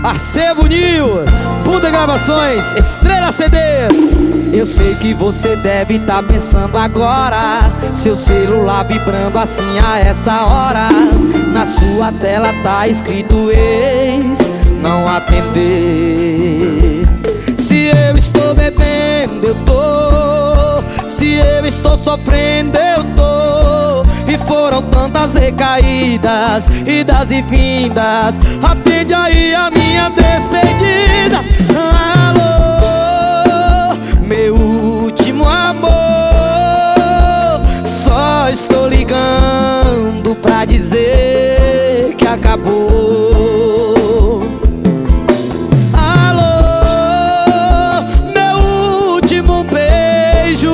Arcebo News, Buda Gravações, Estrela CDs. Eu sei que você deve estar pensando agora, seu celular vibrando assim a essa hora. Na sua tela tá escrito ex, não atender. Se eu estou bebendo, eu tô. Se eu estou sofrendo, eu tô. E foram tantas recaídas, idas e vindas. Atende aí a minha despedida. Alô, meu último amor. Só estou ligando pra dizer que acabou. Alô, meu último beijo.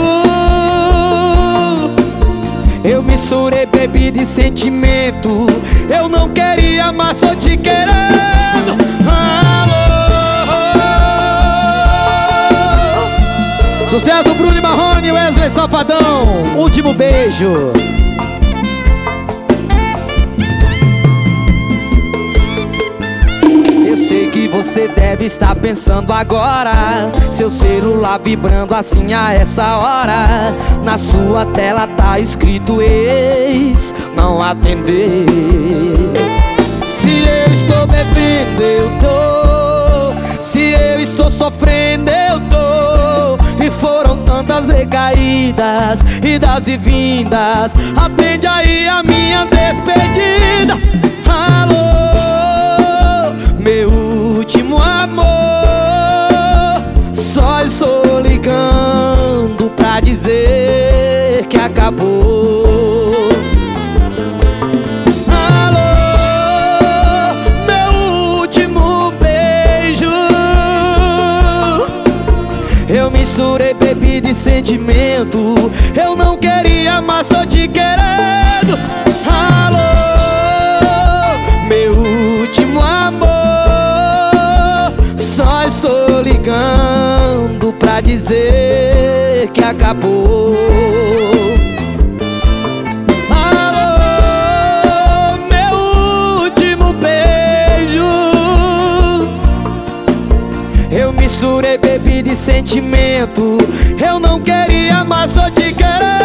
Eu misturei bebida e sentimento. Eu não queria, mas tô te querendo. Alô. Sucesso, Bruno e Marrone, Wesley Safadão. Último beijo. Eu sei que você deve estar pensando agora, seu celular vibrando assim a essa hora. Na sua tela tá escrito ex, não atender. Se eu estou bebendo, eu tô. Se eu estou sofrendo, eu tô. E foram tantas recaídas, idas e vindas. Atende aí a minha despedida. Alô, meu último amor. Só estou ligando pra dizer que acabou. Alô, meu último beijo. Eu misturei bebida e sentimento. Eu não queria, mas tô te querendo. Alô, meu último amor. Só estou ligando pra dizer que acabou. Alô, meu último beijo. Eu misturei bebida e sentimento. Eu não queria, mas tô te querendo.